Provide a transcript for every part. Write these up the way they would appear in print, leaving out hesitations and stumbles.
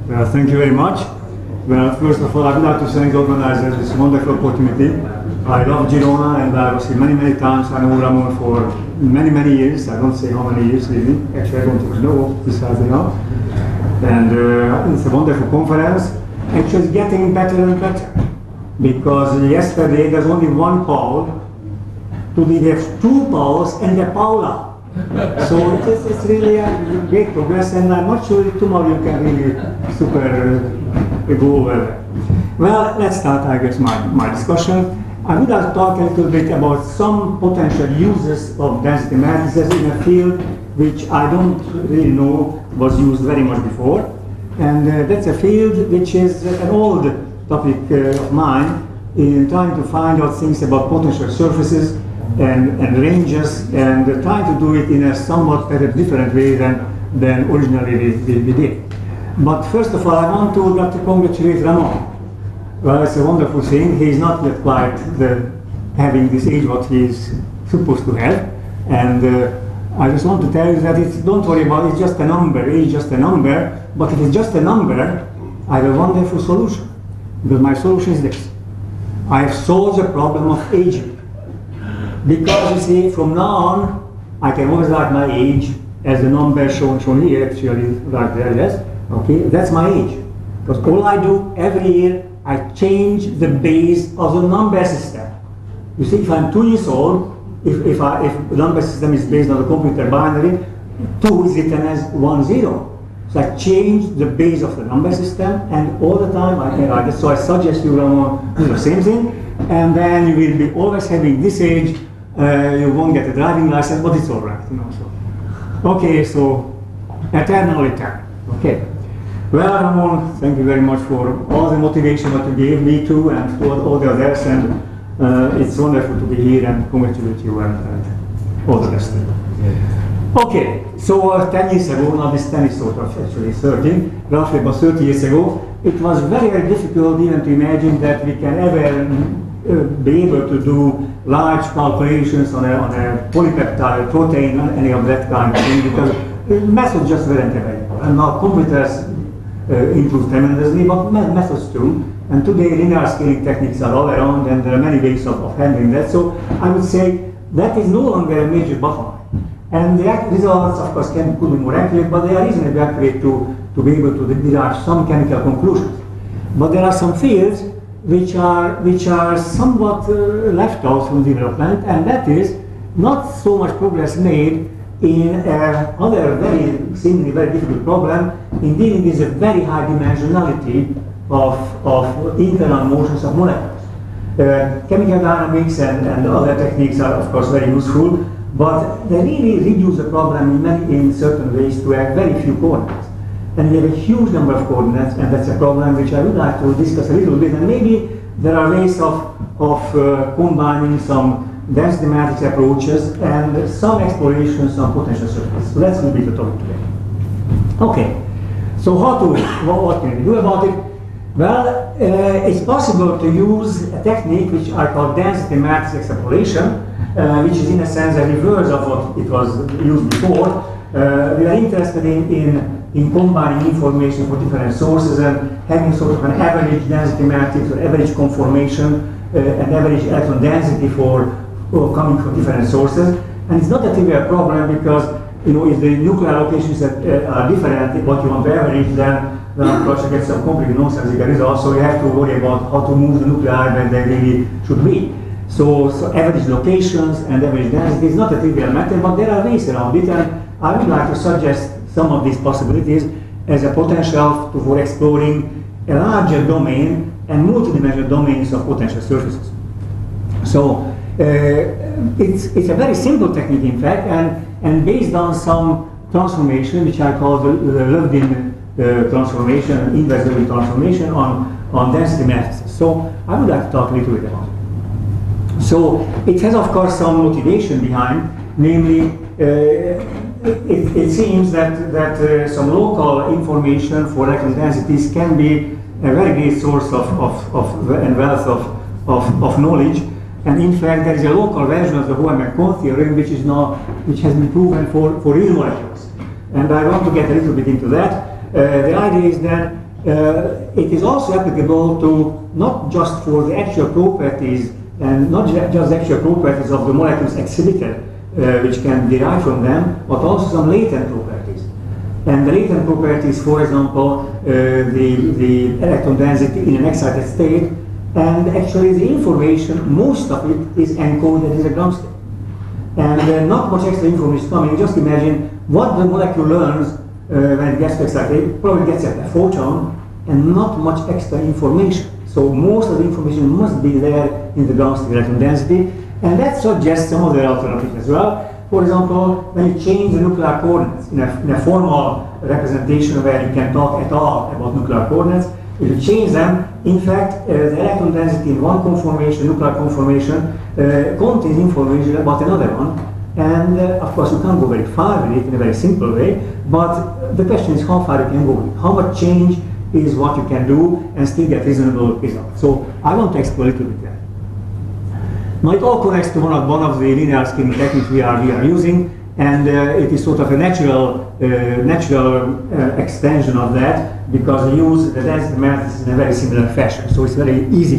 Well, thank you very much. Well, first of all, I'd like to thank the organizers for this wonderful opportunity. I love Girona and I was here many times. I know Ramon for many years. I don't say how many years really. Actually, I don't even know precisely now. And it's a wonderful conference. Actually, it's getting better and better. Because yesterday there's only one Paul. Today we have two Pauls and a Paula. So it's really a great progress, and I'm not sure if tomorrow you can really super go over. Well, let's start, I guess, my discussion. I would like to talk a little bit about some potential uses of density matrices in a field which I don't really know was used very much before. And that's a field which is an old topic of mine in trying to find out things about potential surfaces and ranges, and trying to do it in a somewhat different way than originally we did. But first of all, I want to congratulate Ramon. Well, it's a wonderful thing. He's not yet quite having this age what he's supposed to have, and I just want to tell you that don't worry about it, it's just a number, age is just a number, but if it's just a number, I have a wonderful solution. Because my solution is this. I have solved the problem of aging. Because you see, from now on, I can always write my age as the number shown here, actually right there, yes? Okay, that's my age. Because all I do every year, I change the base of the number system. You see, if I'm 2 years old, if the number system is based on the computer binary, 2 is written as 1, 0. So I change the base of the number system, and all the time I can write it. So I suggest you do the same thing, and then you will be always having this age. You won't get a driving license, but it's all right, you know. So, okay, so eternal return. Okay. Well, Ramon, thank you very much for all the motivation that you gave me too, and to all the others. And it's wonderful to be here, and congratulate you and all the best. Okay, so 10 years ago, now this 10 is sort of actually 30, roughly about 30 years ago, it was very difficult even to imagine that we can ever be able to do large calculations on a polypeptide protein, any of that kind of thing, because the methods just weren't available. And now computers improve tremendously, but methods too. And today linear scaling techniques are all around, and there are many ways of handling that. So I would say that is no longer a major bottleneck. And the results, of course, could be more accurate, but they are reasonably accurate to be able to derive some chemical conclusions. But there are some fields which are somewhat left out from development, and that is not so much progress made in other seemingly very difficult problem in dealing with a very high dimensionality of internal motions of molecules. Chemical dynamics and other techniques are of course very useful, but they really reduce the problem in certain ways to a very few coordinates. And we have a huge number of coordinates, and that's a problem which I would like to discuss a little bit. And maybe there are ways of combining some density matrix approaches and some explorations on potential surfaces. So that's going to be the topic today. Okay, so what can we do about it? Well, it's possible to use a technique which I call density matrix extrapolation, which is in a sense a reverse of what it was used before. We are interested in combining information for different sources and having sort of an average density matrix or average conformation, an average electron density for coming from different sources. And it's not a trivial problem because, you know, if the nuclear locations that are different, what you want to average, then of course you get some complicated nonsensical results. So you have to worry about how to move the nuclei when they really should be. So average locations and average density is not a trivial matter, but there are ways around it, and I would like to suggest some of these possibilities as a potential for exploring a larger domain and multidimensional domains of potential surfaces. So it's a very simple technique, in fact, and based on some transformation, which I call the Löwdin transformation, inverse Löwdin transformation on density matrices. So I would like to talk a little bit about it. So it has, of course, some motivation behind, namely, it seems that some local information for electron densities can be a very great source and wealth of knowledge. And in fact, there is a local version of the Hoheim-Kohn theorem which has been proven for real molecules. And I want to get a little bit into that. The idea is that it is also applicable to not just for the actual properties and not just the actual properties of the molecules exhibited, which can derive from them, but also some latent properties. And the latent properties, for example, the electron density in an excited state, and actually the information, most of it is encoded in a ground state. And not much extra information is coming. Just imagine what the molecule learns when it gets to excited. It probably gets a photon and not much extra information. So most of the information must be there in the ground state electron density, and that suggests some other alternatives as well. For example, when you change the nuclear coordinates in a formal representation where you can talk at all about nuclear coordinates, if you change them, in fact, the electron density in one conformation, nuclear conformation, contains information about another one. And of course, you can't go very far with it in a very simple way, but the question is how far you can go with it. How much change is what you can do and still get reasonable results. So I want to explore a little bit that. Now it all connects to one of the linear scaling techniques we are using, and it is sort of a natural extension of that, because we use the density matrices in a very similar fashion. So it's very easy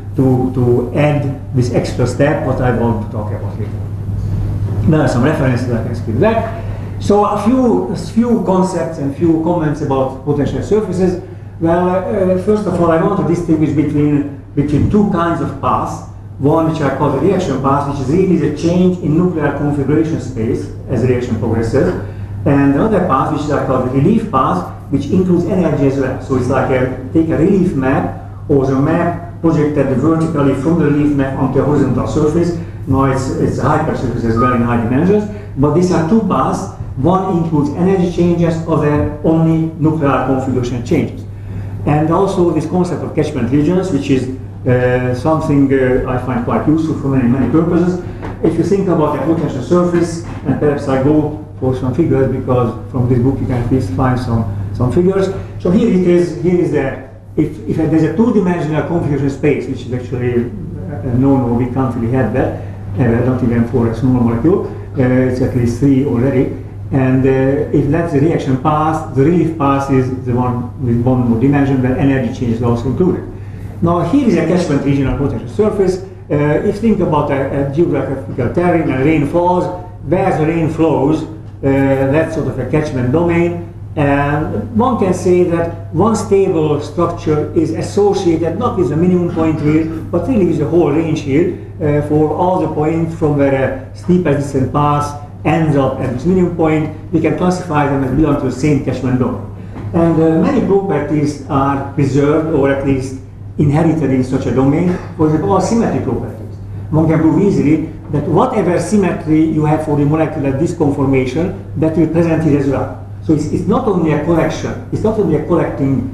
to add this extra step, what I want to talk about later. There are some references I can speak back. So a few concepts and few comments about potential surfaces. Well, first of all, I want to distinguish between two kinds of paths. One which I call the reaction path, which is really the change in nuclear configuration space as the reaction progresses, and another path which I call the relief path, which includes energy as well. So it's like take a relief map, or the map projected vertically from the relief map onto a horizontal surface. Now it's a hypersurface as well in high dimensions, but these are two paths. One includes energy changes, other only nuclear configuration changes. And also this concept of catchment regions, which is something I find quite useful for many purposes. If you think about a potential surface, and perhaps I go for some figures, because from this book you can at least find some figures. So here it is. Here is if there's a two-dimensional configuration space, which is actually no, we can't really have that, not even for a small molecule. It's at least three already. And if that's the reaction path, the relief path is the one with one more dimension where energy change is also included. Now here is a catchment region or potential surface. If you think about a geographical terrain and rain falls, where the rain flows, that's sort of a catchment domain. And one can say that one stable structure is associated not with the minimum point here, but really with the whole range here for all the points from where a steepest descent path ends up at this minimum point. We can classify them as belong to the same catchment domain. And many properties are preserved, or at least inherited in such a domain. For example, all symmetry properties. One can prove easily that whatever symmetry you have for the molecular disk conformation, that will present here as well. So it's not only a collection, it's not only a collecting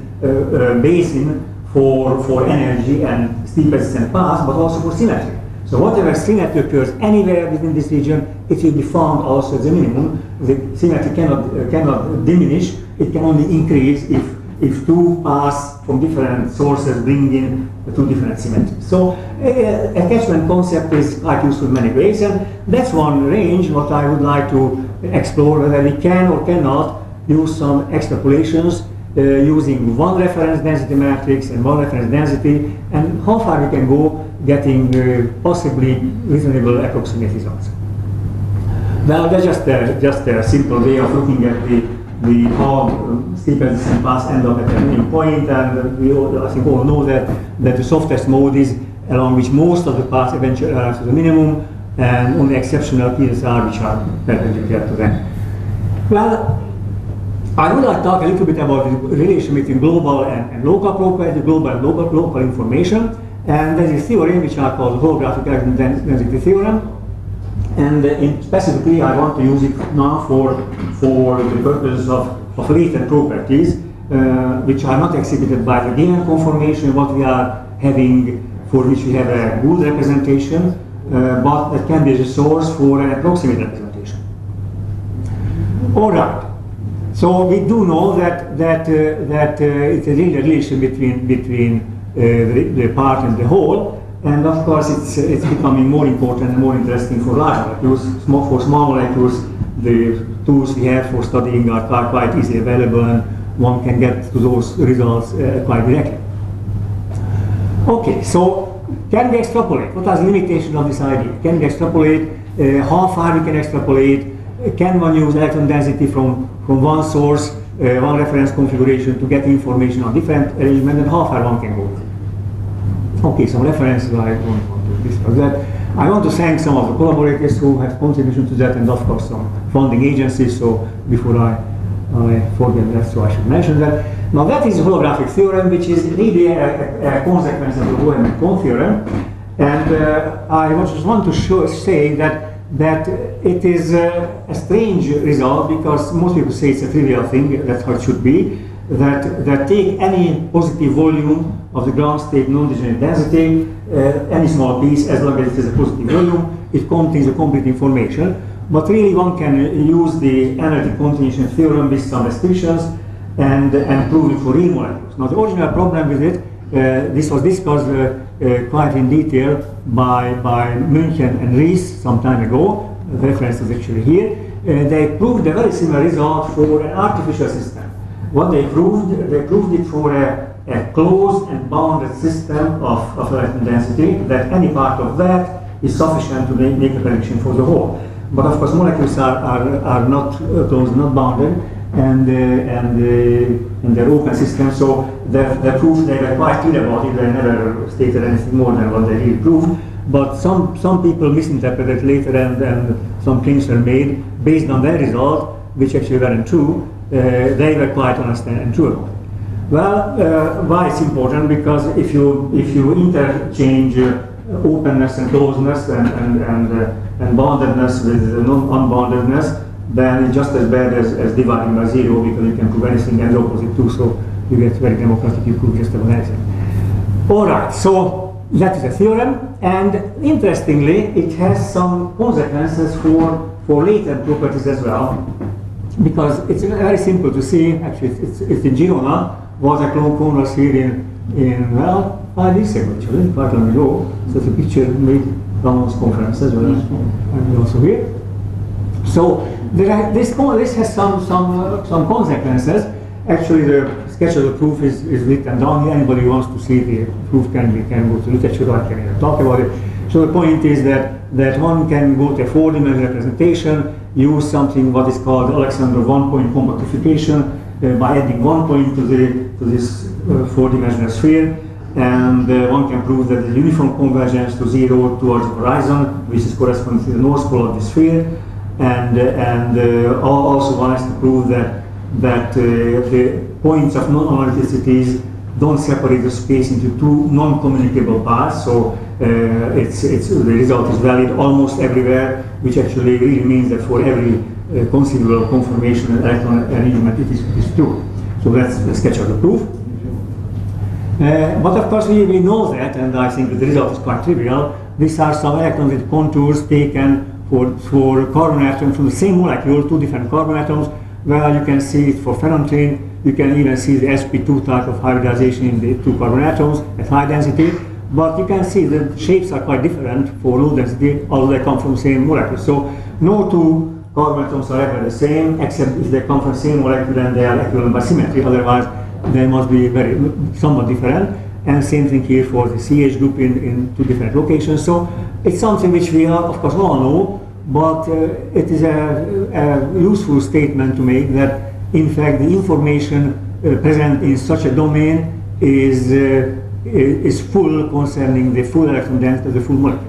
basin for energy and steepest descent paths, but also for symmetry. So whatever symmetry occurs anywhere within this region, it will be found also as a minimum. The symmetry cannot diminish, it can only increase if two paths from different sources bring in the two different symmetries. So a catchment concept is quite useful in many ways, and that's one range what I would like to explore, whether we can or cannot use some extrapolations using one reference density matrix and one reference density, and how far we can go getting possibly reasonable approximate results. Well, that's just a simple way of looking at the how steepest descent paths end up at a minimum point, and we all, I think all know that the softest mode is along which most of the paths eventually arrive to the minimum, and only exceptional cases are which are perpendicular to them. Well, I would like to talk a little bit about the relation between global and local property, global and local information, and there's a theorem which I call the holographic electron density theorem. And specifically, I want to use it now for the purposes of latent properties, which are not exhibited by the given conformation, what we are having, for which we have a good representation, but that can be a source for an approximate representation. All right. So we do know that it's a real relation between the part and the whole. And of course, it's becoming more important and more interesting for large molecules. For small molecules, the tools we have for studying are quite easily available, and one can get to those results quite directly. Okay, so can we extrapolate? What are the limitations of this idea? Can we extrapolate? How far we can extrapolate? Can one use electron density from one source, one reference configuration to get information on different arrangement, and how far one can go? Okay, some references I don't want to discuss that. I want to thank some of the collaborators who have contribution to that, and of course some funding agencies. So before I forget that, so I should mention that. Now that is a holographic theorem, which is really a consequence of the Boehm-Kohn theorem, and I just want to say that it is a strange result, because most people say it's a trivial thing. That's how it should be. That take any positive volume of the ground state non-degenerate density, any small piece, as long as it is a positive volume, it contains the complete information. But really one can use the analytic continuation theorem with some restrictions and prove it for real molecules. Now the original problem with it, this was discussed quite in detail by München and Ries some time ago. The reference is actually here. They proved a very similar result for an artificial system. What they proved it for a closed and bounded system of electron density, that any part of that is sufficient to make a prediction for the whole. But of course molecules are not closed, not bounded, and they're open systems, so the proof, they were quite clear about it. They never stated anything more than what they really proved. But some people misinterpreted later, and some claims were made based on their result, which actually weren't true. They were quite honest and true about it. Well, why it's important? Because if you interchange openness and closeness and boundedness with unboundedness, then it's just as bad as dividing by zero, because you can prove anything and the opposite too. So you get very democratic, you prove just about anything. All right, so that is a theorem, and interestingly, it has some consequences for latent properties as well, because it's very simple to see. Actually, it's in Girona. Kohn was here in well, 5 years ago, actually, quite long ago. So it's a picture made from those conferences, and also here. So this has some consequences. Actually, the sketch of the proof is written down here. Anybody who wants to see the proof can go to literature, or I can even talk about it. So the point is that one can go to a 4-dimensional representation, use something what is called Alexander one-point compactification by adding 1 point to this 4-dimensional sphere, and one can prove that the uniform convergence to zero towards the horizon, which is corresponding to the north pole of the sphere, and also one has to prove that the points of non-analyticities don't separate the space into two non-communicable parts. So the result is valid almost everywhere, which actually really means that for every conceivable conformation and electron arrangement it is true. So that's the sketch of the proof. But of course we know that, and I think the result is quite trivial. These are some electrons with contours taken for carbon atoms from the same molecule, 2 different carbon atoms. Well, you can see it for phenantine. You can even see the sp2 type of hybridization in the 2 carbon atoms at high density. But you can see the shapes are quite different for low density, although they come from the same molecule. So no 2 carbon atoms are ever the same, except if they come from the same molecule and they are equivalent by symmetry. Otherwise, they must be somewhat different. And same thing here for the CH group in 2 different locations. So it's something which we are, of course, all know, but it is a useful statement to make that, in fact, the information present in such a domain is full concerning the full electron density of the full molecule.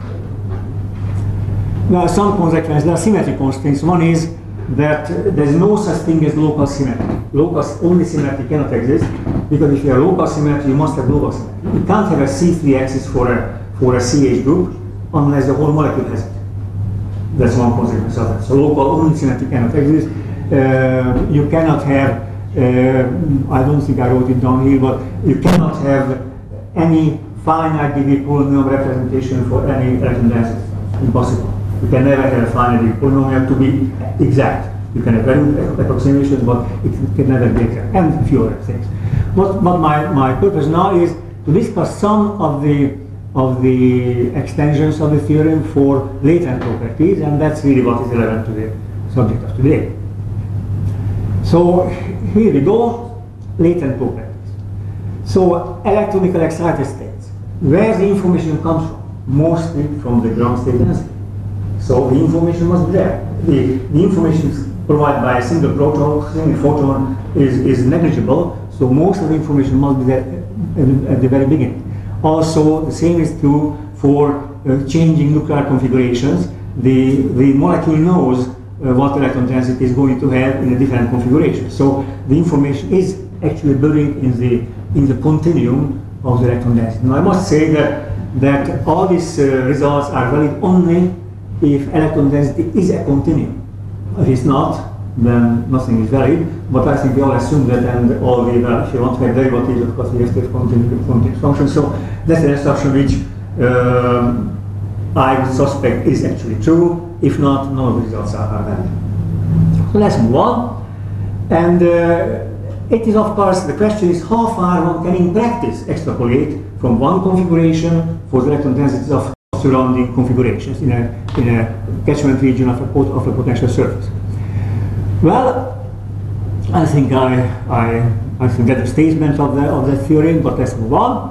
Now, some consequences, there are symmetry constraints. One is that there is no such thing as local symmetry. Only symmetry cannot exist, because if you have local symmetry, you must have global symmetry. You can't have a C3 axis for a CH group unless the whole molecule has it. That's one consequence of that. So local only symmetry cannot exist. You cannot have, I don't think I wrote it down here, but you cannot have any finite degree polynomial representation for any electron density. Impossible. You can never have a finite degree polynomial to be exact. You can have very approximations, but it can never be exact, and a few other things. But my purpose now is to discuss some of the extensions of the theorem for latent properties, and that's really what is relevant to the subject of today. So here we go. latent properties. So electronically excited states, where the information comes from? Mostly from the ground state density. So the information must be there. The information provided by a single proton, single photon is negligible, so most of the information must be there at the very beginning. Also, the same is true for changing nuclear configurations. The molecule knows what electron density is going to have in a different configuration. So the information is actually buried in the continuum of the electron density. Now I must say that all these results are valid only if electron density is a continuum. If it's not, then nothing is valid. But I think we all assume that, and all the if you want to have derivatives, of course, we have to have continuous functions. So that's an assumption which I would suspect is actually true. If not, none of the results are valid. So let's move on. And it is, of course, the question is how far one can in practice extrapolate from one configuration for the electron densities of surrounding configurations in a catchment region of a potential surface. Well, I think I forget the statement of that theory, but let's move on.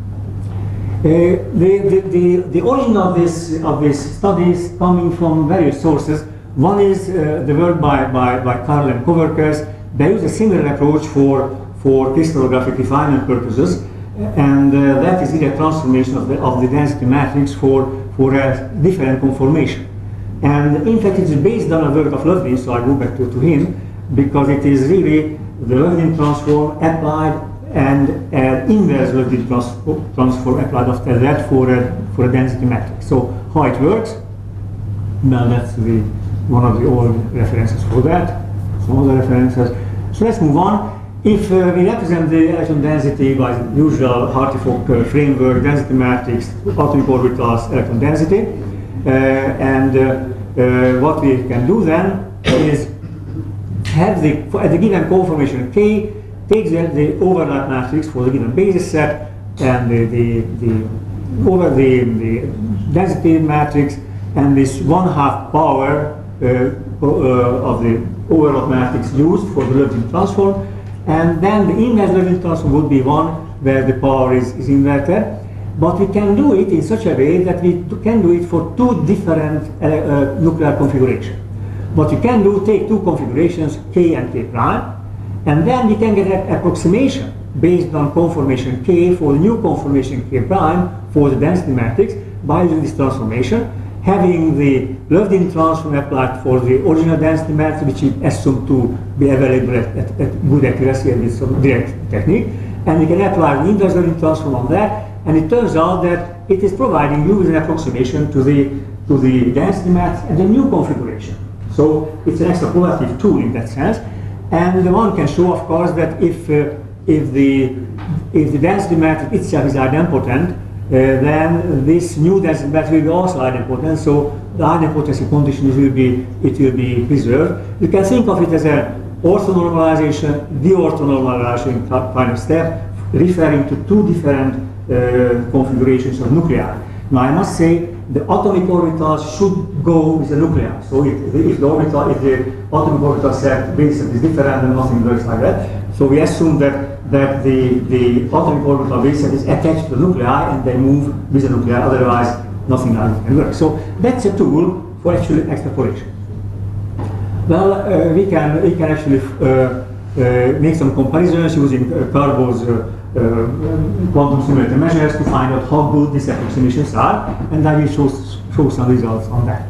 The origin of this study is coming from various sources. One is the work by Karl and co-workers. They use a similar approach for crystallographic refinement purposes, and that is a transformation of the density matrix for a different conformation. And in fact, it is based on a work of Löwdin, so I go back to him, because it is really the Löwdin transform applied and an inverse Löwdin transform applied after that for a density matrix. So how it works? Well, that's one of the old references for that. Some other references. So let's move on. If we represent the electron density by the usual Hartree-Fock framework, density matrix, atomic orbitals, electron density, what we can do then is have at the given conformation K, take the overlap matrix for the given basis set, and over the density matrix, and this 1/2 power of the overlap matrix used for the Löwdin transform, and then the inverse Löwdin transform would be one where the power is inverted. But we can do it in such a way that we can do it for two different nuclear configurations. What we can do, take two configurations, K and K prime, and then we can get an approximation based on conformation K for the new conformation K prime for the density matrix by using this transformation, having the Löwdin transform applied for the original density matrix, which is assumed to be available at good accuracy and with some direct technique, and we can apply the inverse Löwdin transform on that, and it turns out that it is providing you with an approximation to the density matrix and the new configuration. So it's an extrapolative tool in that sense, and one can show, of course, that if the density matrix itself is idempotent, then this new density matrix will be also idempotent. So the idempotency condition will be preserved. You can think of it as an orthonormalization, deorthonormalization kind of step, referring to two different configurations of nuclei. Now I must say the atomic orbitals should go with the nuclei. So if the atomic orbital set base is different, then nothing works like that. So we assume that the atomic orbital base set is attached to the nuclei and they move with the nuclei. Otherwise, nothing like that can work. So that's a tool for actually extrapolation. Well, we can actually make some comparisons using Carbo's quantum simulator measures to find out how good these approximations are, and I will show some results on that.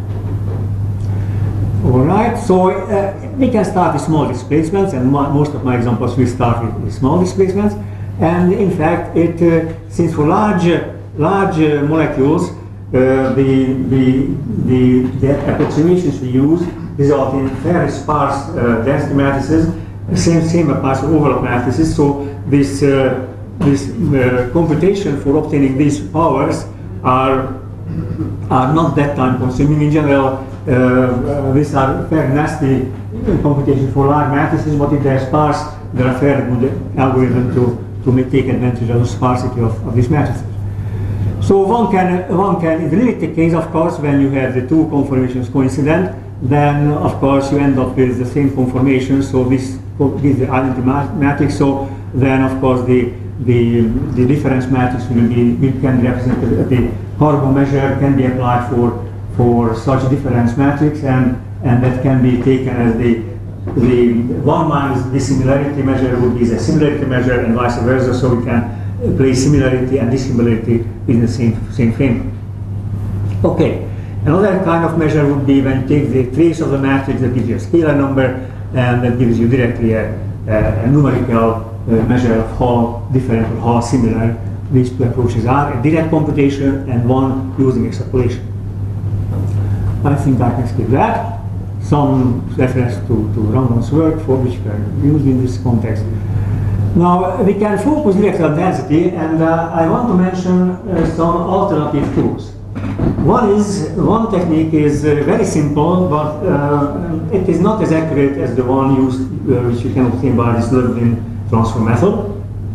Alright, so we can start with small displacements, and most of my examples will start with small displacements. And in fact, since for large molecules, the approximations we use result in very sparse density matrices. Same applies for overlap matrices. So this computation for obtaining these powers are not that time consuming. In general, these are very nasty computations for large matrices, but if they are sparse, there are fairly good algorithms to take advantage of the sparsity of these matrices. So one can, in the limited case, of course, when you have the two conformations coincident, then of course you end up with the same conformation. So this gives the identity matrix. So then of course the difference matrix can be represented. The Harbo measure can be applied for such difference matrix, and that can be taken as the 1 minus dissimilarity measure would be the similarity measure, and vice versa. So we can place similarity and dissimilarity in the same frame. Okay. Another kind of measure would be when you take the trace of the matrix that gives you a scalar number, and that gives you directly a numerical measure of how different or how similar these two approaches are, a direct computation and one using extrapolation. I think I can skip that. Some reference to Randon's work for which we are used in this context. Now we can focus directly on density, and I want to mention some alternative tools. One technique is very simple, but it is not as accurate as the one used, which you can obtain by this Löwin transform method.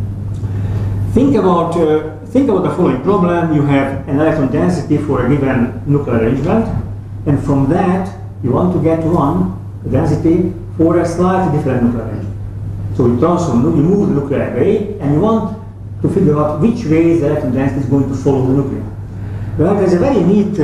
Think about the following problem. You have an electron density for a given nuclear arrangement, and from that you want to get one density for a slightly different nuclear arrangement. So you move the nuclear array, and you want to figure out which way the electron density is going to follow the nuclear. Well, there's a very neat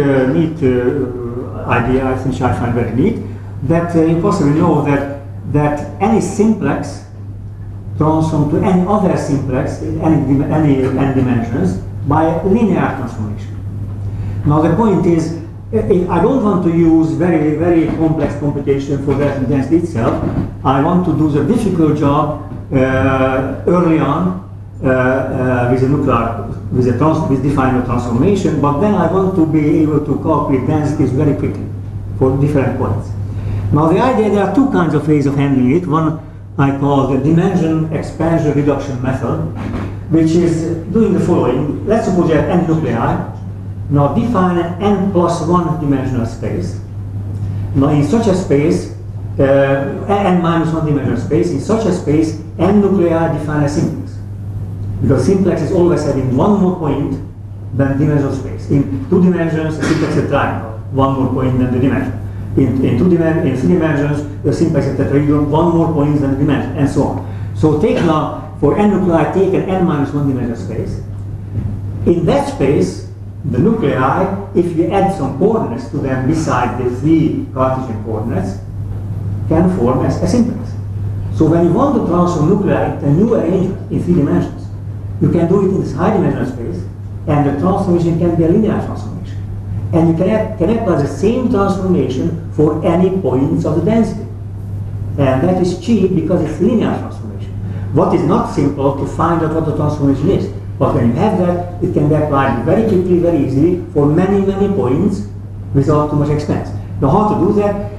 idea, I think I find very neat, that you possibly know that any simplex transforms to any other simplex in any n dimensions by linear transformation. Now the point is, I don't want to use very, very complex computation for that density itself. I want to do the difficult job early on with a nuclear, with defining transformation, but then I want to be able to calculate densities very quickly for different points. Now the idea, there are two kinds of ways of handling it. One I call the dimension expansion reduction method, which is doing the following. Let's suppose you have n nuclei. Now define an n plus 1 dimensional space. Now in such a space, n minus 1 dimensional space, in such a space, n nuclei define a simplex. Because simplex is always having one more point than dimensional space. In 2 dimensions, a simplex is a triangle, one more point than the dimension. In 3 dimensions, the simplex is a tetrahedron, one more point than the dimension, and so on. So take now, for n nuclei, take an n minus 1 dimensional space. In that space, the nuclei, if you add some coordinates to them beside the 3 Cartesian coordinates, can form as a simplex. So when you want to transform nuclei into a new arrangement in 3 dimensions, you can do it in this high dimensional space, and the transformation can be a linear transformation. And you can apply the same transformation for any points of the density. And that is cheap because it's linear transformation. What is not simple to find out what the transformation is. But when you have that, it can be applied very quickly, very easily for many, many points without too much expense. Now how to do that?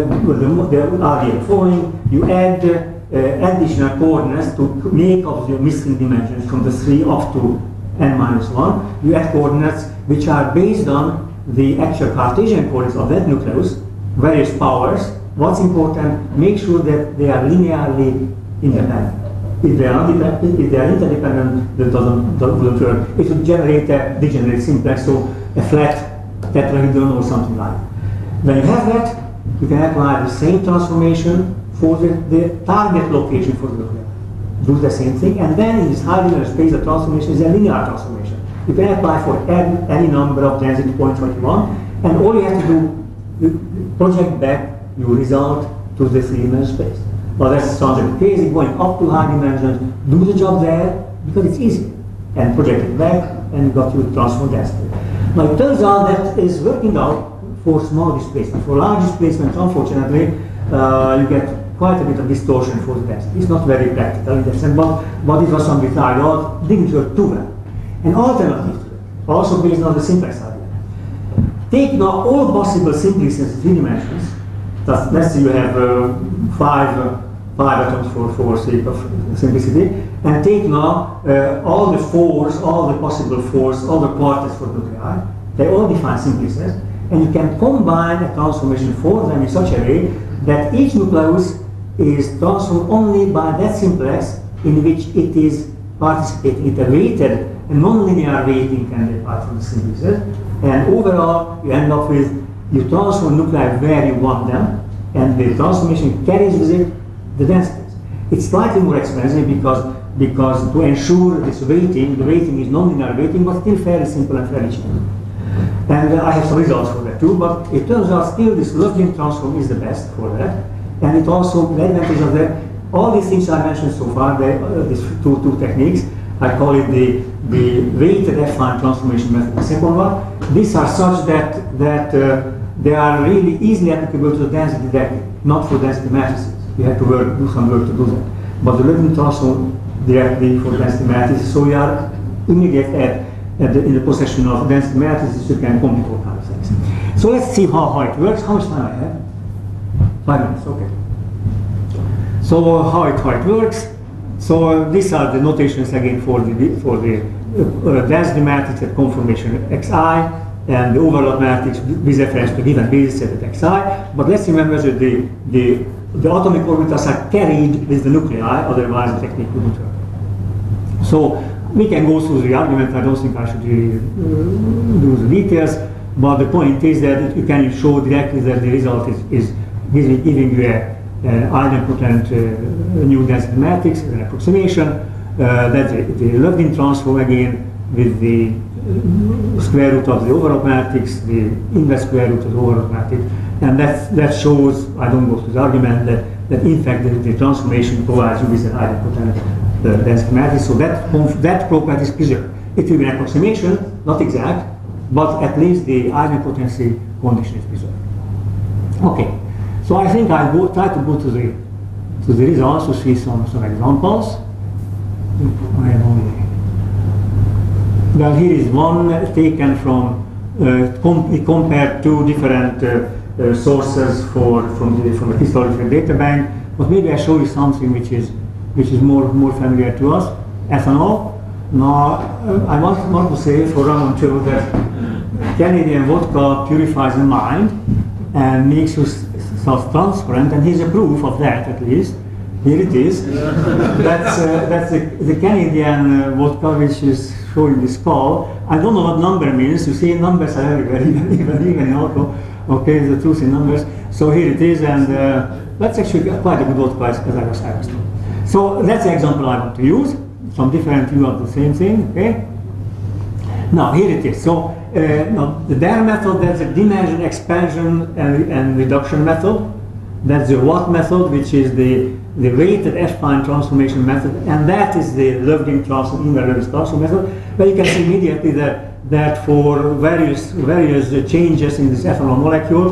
The idea following, you add additional coordinates to make up the missing dimensions from the 3 up to n minus 1. You add coordinates which are based on the actual Cartesian coordinates of that nucleus, various powers. What's important, make sure that they are linearly independent. If they are interdependent, that doesn't work. It would generate a degenerate simplex, so a flat tetrahedron or something like that. When you have that, you can apply the same transformation for the target location for the nuclei. Do the same thing, and then in this high dimensional space, the transformation is a linear transformation. You can apply for any number of density points what you want, and all you have to do, you project back your result to the 3-dimensional space. Well, that sounds like crazy, going up to high dimensions, do the job there, because it's easy, and project it back, and you got your transform density. Now it turns out that is working out for small displacement. For large displacements, unfortunately, you get quite a bit of distortion for the density. It's not very practical in that sense, but it was something tried out, didn't work too well. An alternative to it, also based on the simplex idea. Take now all possible simplexes in 3 dimensions. Let's say you have 5 atoms for sake of simplicity, and take now all the fours, all the possible fours, all the quartets for nuclei. They all define simplexes, and you can combine a transformation for them in such a way that each nucleus is transformed only by that simplex in which it is participating. It's a weighted, a non-linear weighting can be applied from the simplexes, and overall you end up with, you transform nuclei where you want them, and the transformation carries with it the densities. It's slightly more expensive because because to ensure this weighting, the weighting is non-linear weighting, but still fairly simple and fairly cheap. And I have some results for that too, but it turns out still this Löfgren transform is the best for that. And it also, the advantage of that, all these things I mentioned so far, these two techniques, I call it the weighted affine transformation method, the second one. These are such that they are really easily applicable to the density decade, not for density matrices. You have to do some work to do that. But the Löfgren transform directly for density matrices, so you are immediately in the possession of density matrices, you can compute all kinds of things. So let's see how it works. How much time I have? 5 minutes, okay. So how it works. So these are the notations again for the density matrix at conformation xi and the overlap matrix with reference to given basis set at xi. But let's remember that the atomic orbitals are carried with the nuclei, otherwise the technique wouldn't work. So we can go through the argument. I don't think I should really do the details, but the point is that you can show directly that the result is giving you an idempotent new density matrix as an approximation. That's the Löfgren transform again with the square root of the overlap matrix, the inverse square root of the overlap matrix, and that shows, I don't go through the argument, that in fact the transformation provides you with an idempotent density matrix, so that property is preserved. It will be an approximation, not exact, but at least the idempotency condition is preserved. Okay, so I think I try to go to the results to see some examples. I have only. Well, here is one taken from compared two different sources from the historical data bank. But maybe I show you something which is more familiar to us. Ethanol. Now, I want to say for Ramon too that Canadian vodka purifies the mind and makes you self-transparent, and here's a proof of that at least. Here it is. That's the Canadian vodka which is showing this call. I don't know what number means. You see, numbers are everywhere, even in alcohol. Okay, the truth in numbers. So here it is, and that's actually quite a good vodka as I was told. So that's the example I want to use. Some different view of the same thing. Okay. Now here it is. So now the Dare method, that's a dimension expansion and reduction method. That's the Watt method, which is the weighted affine transformation method, and that is the Löfgren transform, inverse transform method. Where you can see immediately that for various changes in this ethanol molecule,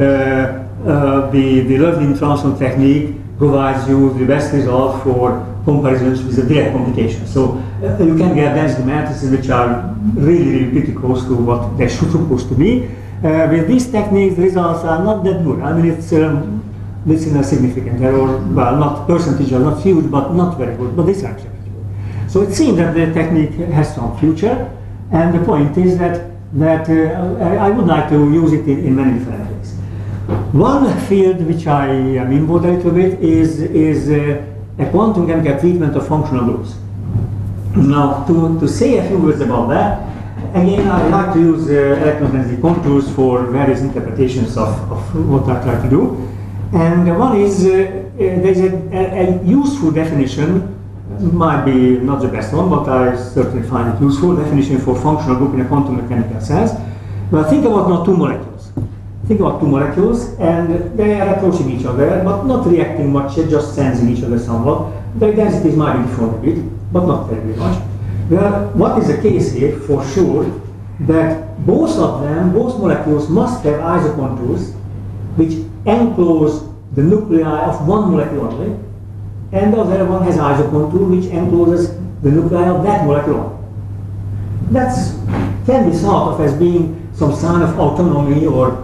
the Löfgren transform technique provides you the best result for comparisons with the direct computation. So you can get density matrices which are really pretty close to what they should supposed to be. With these techniques, the results are not that good. I mean, it's in a significant error. Well, not percentage are not huge, but not very good. But these are actually good. So it seems that the technique has some future, and the point is that I would like to use it in many different ways. One field which I am involved a little bit is a quantum chemical treatment of functional groups. Now, to say a few words about that, again, I like to use electron density contours for various interpretations of what I try to do. And one is, there's a useful definition, might be not the best one, but I certainly find it useful, definition for functional group in a quantum mechanical sense. Well, think about now two molecules. Think about two molecules, and they are approaching each other, but not reacting much, just sensing each other somewhat. Their densities might be different a bit, but not very much. Well, what is the case here, for sure, that both molecules must have isocontours which enclose the nuclei of one molecule only, and the other one has isocontour which encloses the nuclei of that molecule only. That can be thought of as being some sign of autonomy or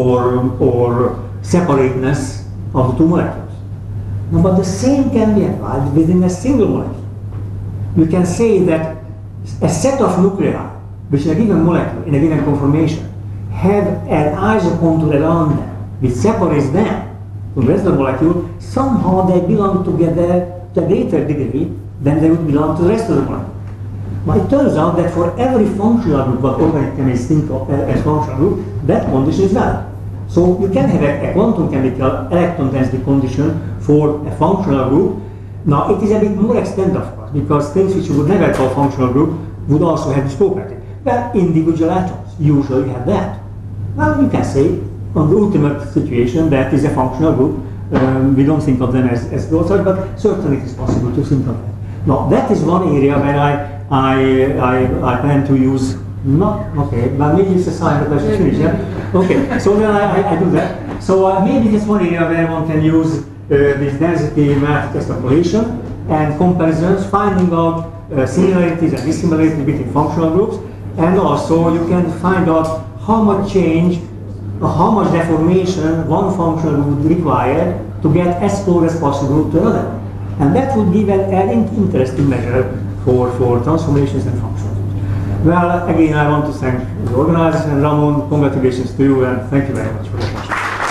separateness of the two molecules. No, but the same can be applied within a single molecule. You can say that a set of nuclei which in a given molecule, in a given conformation, have an isocontour around them which separates them from the rest of the molecule. Somehow they belong together to a greater degree than they would belong to the rest of the molecule. But it turns out that for every functional group, what organic chemists think of as functional group, that condition is valid. So you can have a quantum chemical electron density condition for a functional group. Now it is a bit more extended, of course, because things which you would never call functional group would also have this property. Well, individual atoms usually have that. Well, you can say on the ultimate situation that is a functional group. We don't think of them as glossaries, but certainly it is possible to think of them. Now, that is one area where I plan to use, but maybe it's a sign that I should finish, yeah? Okay, so then I do that. So maybe it's one area where one can use this density matrix extrapolation and comparisons, finding out similarities and dissimilarities between functional groups, and also you can find out how much change, how much deformation one functional would require to get as close as possible to another. And that would give an interesting measure for transformations and functions. Well, again, I want to thank the organizers, and Ramon, congratulations to you, and thank you very much for the question.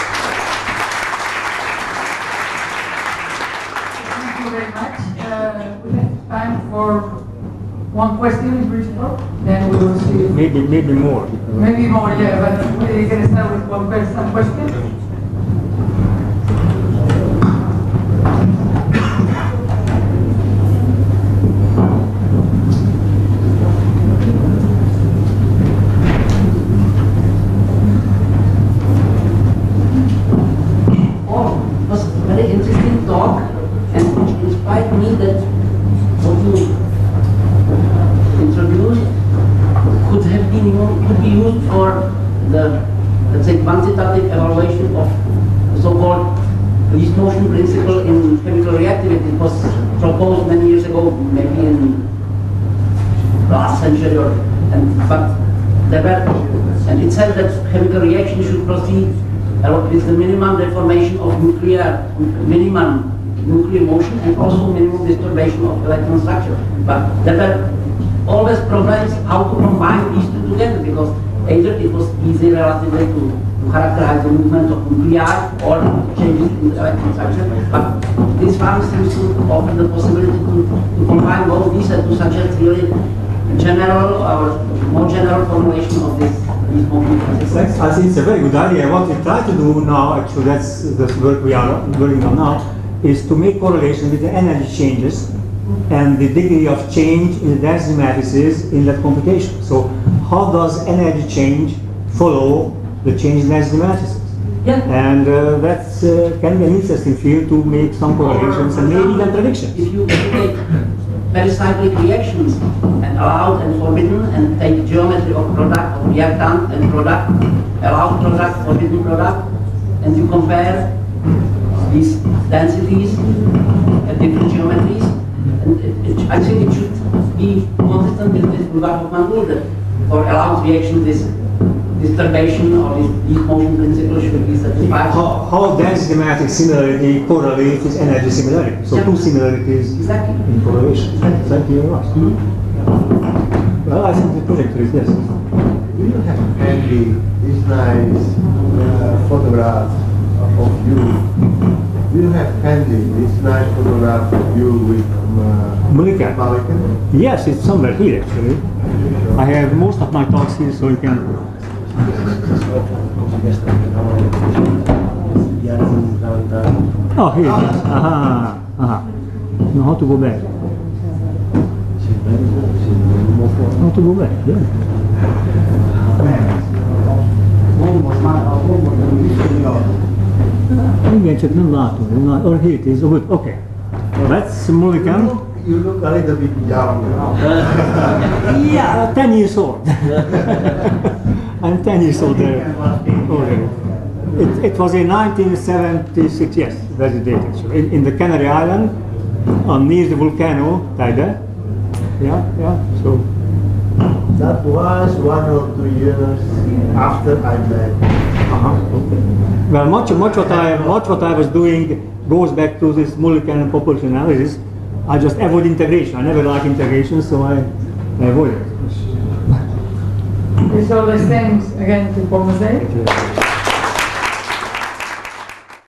Thank you very much. We have time for one question in principle, then we will see. Maybe more. Maybe more, yeah, but we can start with one question. Could be used for the, let's say, quantitative evaluation of the so-called least motion principle in chemical reactivity. It was proposed many years ago, maybe in last century, and it said that chemical reaction should proceed with the minimum deformation of minimum nuclear motion and also minimum disturbation of electron structure. But there were always problems how to combine these two together, because either it was easy relatively to characterize the movement of nuclei or changes in the electron structure, but this one seems to offer the possibility to combine both these and to suggest really general or more general formulation of these movement processes. I think it's a very good idea. What we try to do now, actually, that's the work we are working on now, is to make correlation with the energy changes and the degree of change in the density matrices in that computation. So how does energy change follow the change in density matrices? Yeah. And that can be an interesting field to make some correlations and maybe even predictions. If you take pericyclic reactions and allowed and forbidden, and take geometry of product of reactant and product, allowed product, forbidden product, and you compare these densities at different geometries, and I think it should be consistent with this Bulgakov-Hofmann rule that for allowed reaction this disturbation or this motion principle should be satisfied. How density matrix similarity correlates with energy similarity. So two similarities in correlation. Thank you very much. Well, I think the projector is this. Do you have handy this nice photograph of you? Do you have handy this nice photograph of you with Mulliken? Yes, it's somewhere here actually. I have most of my talks here, so you can. Oh, here it is. Aha, aha. Now how to go back? How to go back? Yeah. Igen, csak nem látom. Oh, here it is. Oh, good. Okay. Well, that's Mulliken. You look a little bit young. Yeah, 10 years old. I'm 10 years old already. It was in 1976, yes, that's the date actually. In the Canary Island, near the volcano, Teide. Yeah, so. That was 1 or 2 years after I met. Okay. Well, much what I was doing goes back to this Mulliken population analysis. I just avoid integration. I never like integration, so I avoid it. So let's thanks again to Paul Mazet.